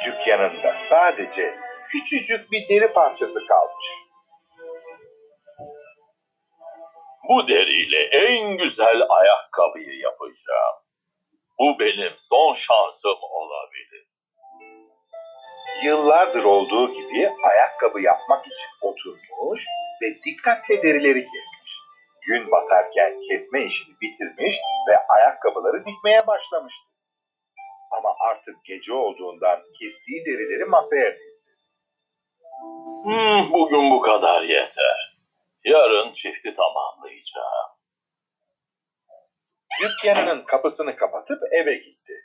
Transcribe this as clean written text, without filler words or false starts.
Dükkanında sadece küçücük bir deri parçası kalmış. Bu deriyle en güzel ayakkabıyı yapacağım. Bu benim son şansım olabilir. Yıllardır olduğu gibi ayakkabı yapmak için oturmuş ve dikkatle derileri kesmiş. Gün batarken kesme işini bitirmiş ve ayakkabıları dikmeye başlamıştı. Ama artık gece olduğundan kestiği derileri masaya dizdi. Bugün bu kadar yeter. Yarın çifti tamamlayacağım. Dükkanının kapısını kapatıp eve gitti.